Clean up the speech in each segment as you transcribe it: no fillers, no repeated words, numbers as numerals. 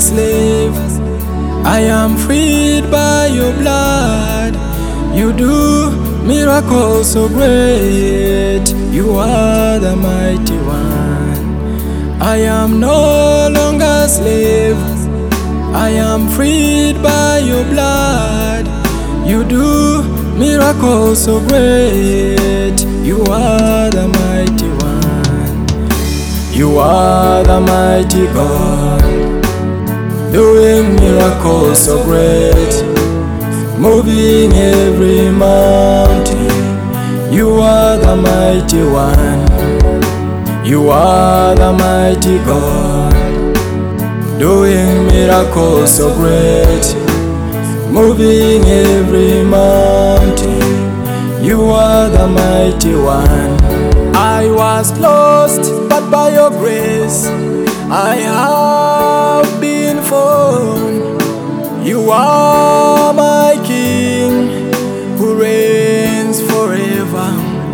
slave. I am freed by your blood. You do miracles so great. You are the mighty one. I am no longer a slave. I am freed by your blood. You do miracles so great. You are the mighty one. You are the mighty God, doing miracles so great, moving every mountain. You are the mighty one. You are the mighty God, doing miracles so great, moving every mountain. You are the mighty one. I was lost, but by your grace I have been found. You are my King who reigns forever.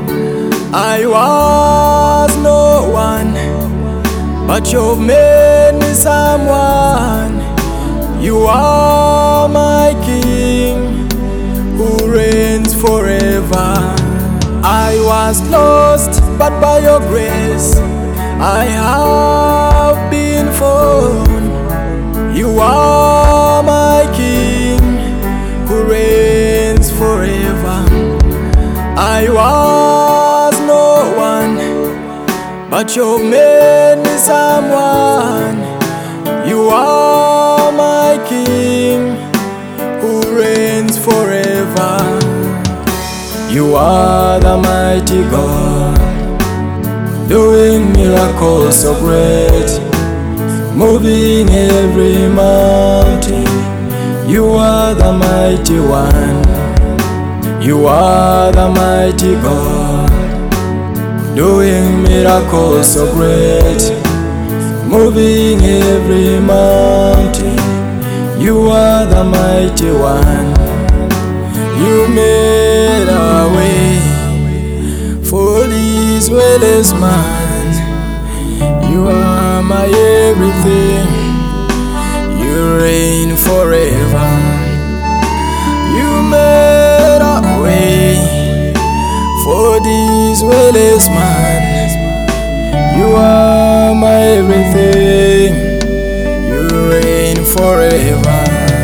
I was no one, but you've made me someone. You are my King who reigns forever. I was lost, but by your grace I have been found. You are my King who reigns forever. I was no one, but you've made me someone. You are my King who reigns forever. You are the mighty God, doing miracles so great, moving every mountain. You are the mighty one. You are the mighty God, doing miracles so great, moving every mountain. You are the mighty one. You made a way for this worthless man. You are my everything. You reign forever. You made a way for this worthless man. You are my everything. You reign forever.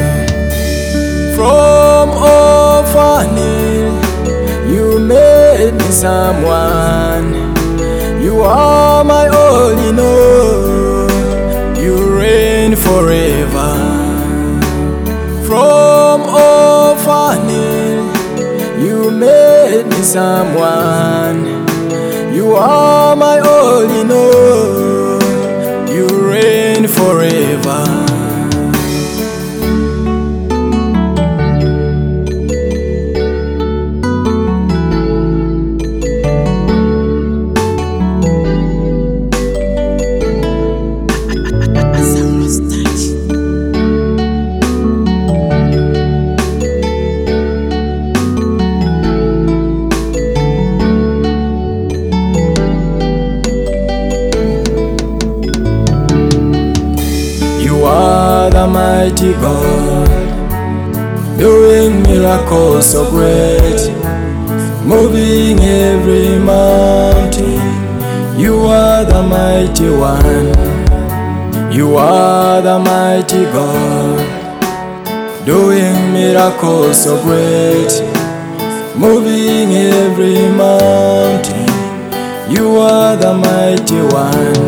From orphanage you made me someone. You are my all in all. You reign forever. From orphanage you made me someone. You are my all in all. You reign forever. You are the mighty God, doing miracles so great, moving every mountain. You are the mighty one. You are the mighty God, doing miracles so great, moving every mountain. You are the mighty one.